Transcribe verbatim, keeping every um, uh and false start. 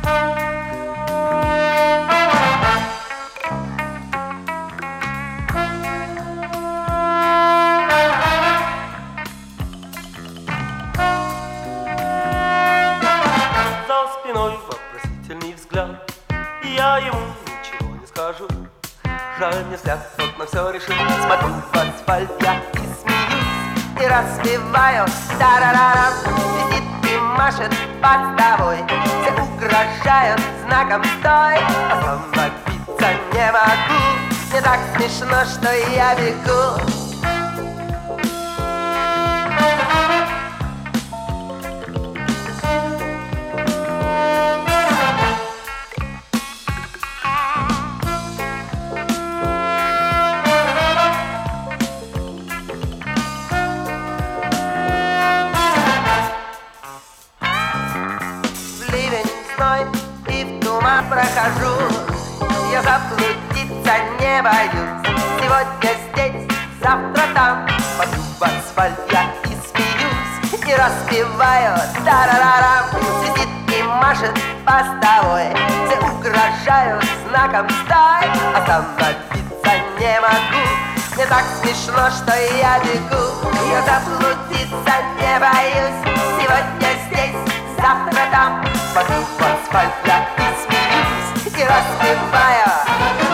Вопросительный взгляд, я ему ничего не скажу. Жаль, мне взгляд, тот на все решил. Смотрю в асфальт я и смеюсь, и распеваю тарарара. Висит и машет постовой, все угрожают знаком стой. Остановиться не могу, мне так смешно, что я бегу. И в туман прохожу, я заблудиться не боюсь. Сегодня здесь, завтра там, пойду в асфальт я и смеюсь, и распеваю тарарарам. Сидит и машет постовой, все угрожают знаком стой. Остановиться не могу, мне так смешно, что я бегу. Я заблудиться не боюсь, сегодня здесь, завтра там, пойду в асфальт я и смеюсь, и распеваю